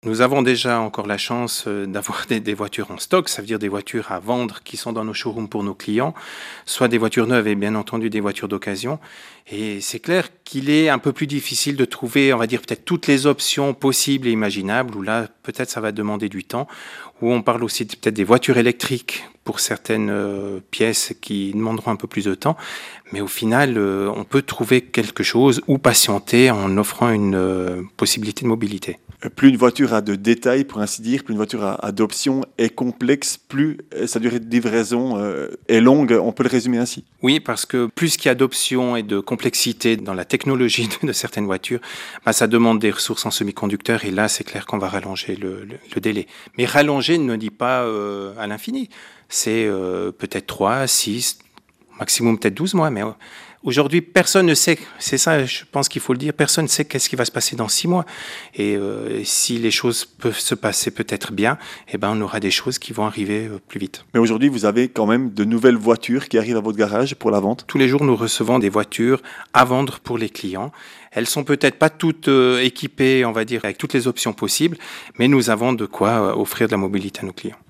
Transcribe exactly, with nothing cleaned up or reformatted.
Nous avons déjà encore la chance euh, d'avoir des, des voitures en stock, ça veut dire des voitures à vendre qui sont dans nos showrooms pour nos clients, soit des voitures neuves et bien entendu des voitures d'occasion. Et c'est clair qu'il est un peu plus difficile de trouver, on va dire, peut-être toutes les options possibles et imaginables, où là, peut-être ça va demander du temps, où on parle aussi de- peut-être des voitures électriques pour certaines euh, pièces qui demanderont un peu plus de temps. Mais au final, euh, on peut trouver quelque chose ou patienter en offrant une euh, possibilité de mobilité. Euh, Plus une voiture a de détails, pour ainsi dire, plus une voiture a, a d'options est complexe, plus euh, sa durée de livraison euh, est longue, on peut le résumer ainsi. Oui, parce que plus qu'il y a d'options et de complexité dans la technologie de, de certaines voitures, bah, ça demande des ressources en semi-conducteurs et là, c'est clair qu'on va rallonger le, le- le délai. Mais rallonger ne dit pas euh, à l'infini. C'est euh, peut-être trois, six, maximum peut-être douze mois, mais euh, aujourd'hui, personne ne sait, c'est ça, je pense qu'il faut le dire, personne ne sait qu'est-ce qui va se passer dans six mois. Et euh, si les choses peuvent se passer peut-être bien, eh ben, on aura des choses qui vont arriver euh, plus vite. Mais aujourd'hui, vous avez quand même de nouvelles voitures qui arrivent à votre garage pour la vente. Tous les jours, nous recevons des voitures à vendre pour les clients. Elles sont peut-être pas toutes euh, équipées, on va dire, avec toutes les options possibles, mais nous avons de quoi euh, offrir de la mobilité à nos clients.